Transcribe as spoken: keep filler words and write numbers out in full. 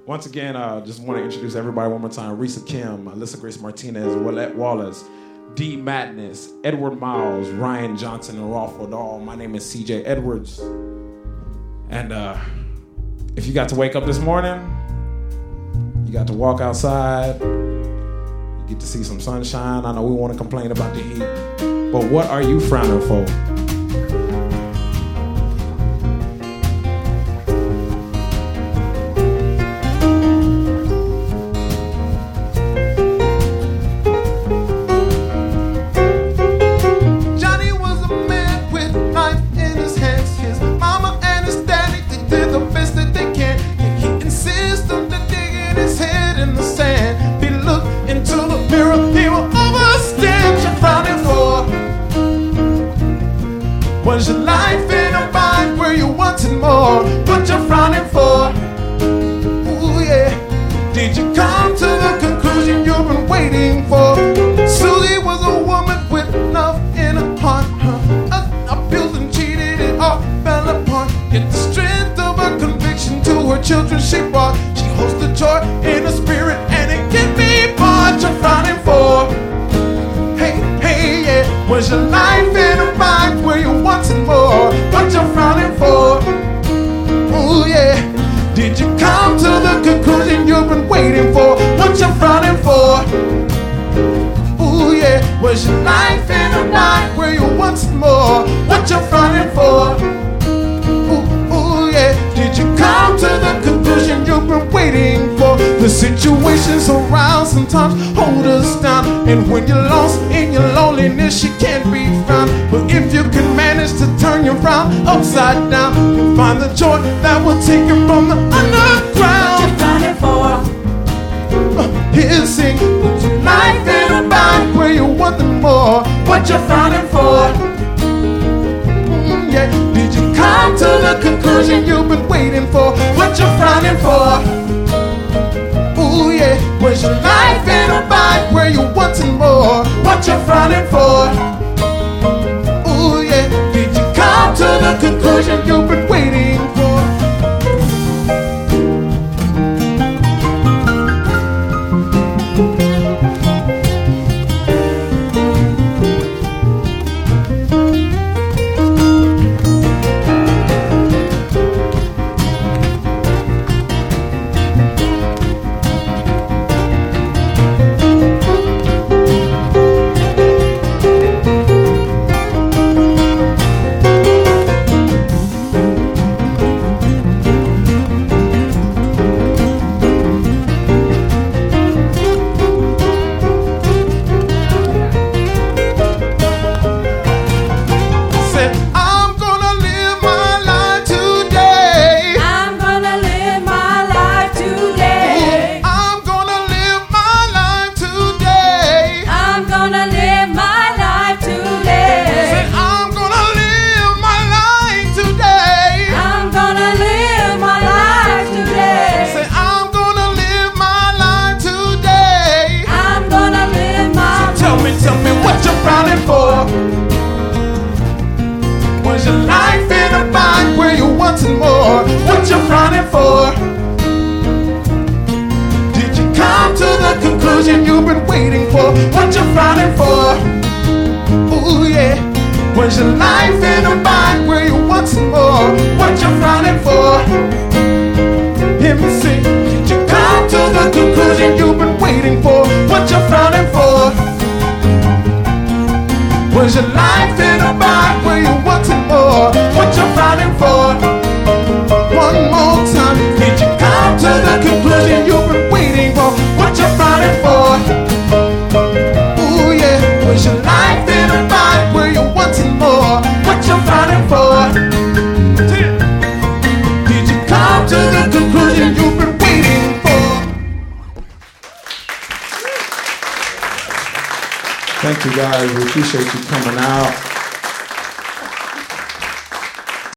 Once again, I uh, just want to introduce everybody one more time. Risa Kim, Alyssa Grace Martinez, Willette Wallace, D Madness, Edward Miles, Ryan Johnson, and Rolf Dahl. My name is C J Edwards. And uh, if you got to wake up this morning, you got to walk outside, you get to see some sunshine. I know we want to complain about the heat, but what are you frowning for? Was your life in a bind where you wanted more? What you're frowning for? Ooh yeah. Did you come to the conclusion you've been waiting for? Susie was a woman with love in her heart. Her abused and cheated, it all fell apart. Yet the strength of her conviction to her children she brought. She holds the joy in her spirit and it can be what you're frowning for. Hey, hey, yeah. Was your life in a bind where you wanted more? What you're frowning for? Ooh yeah. Did you come to the conclusion you've been waiting for? What you're frowning for? Ooh yeah. Was your life in a bind where you wanted more? What you're frowning for? Ooh, ooh yeah. Did you come to the conclusion you've been waiting for? The situations around sometimes hold us down, and when you're lost in your loneliness, you can't be found. But if you can manage to turn your frown upside down, you'll find the joy that will take you from the underground. What you frowning for? Uh, he'll sing. Put your life in a bind where you want them more. What you frowning for? Mm, yeah. Did you come to the conclusion you've been waiting for? What you frowning for? Ooh yeah. Was your life in a bind where you wanted more? What you frowning for? Ooh yeah. Did you come to the conclusion you've been waiting for? Was your life in a bind where you wanted more? What you frowning for? Did you come to the conclusion you've been waiting for? What you frowning for? Ooh yeah. Was your life in a bind where you wanted more? What you frowning for? Hear me sing. Did you come to the conclusion you've been waiting for? What you frowning for? Was your life in a bind where you wanted more? What you frowning for? One more time. Did you come to the conclusion you've been waiting for? What you frowning for? Ooh yeah. Was your life in a bind where you wanted more? What you frowning for? Did you come to the conclusion you've been waiting for? Thank you guys. We appreciate you coming out.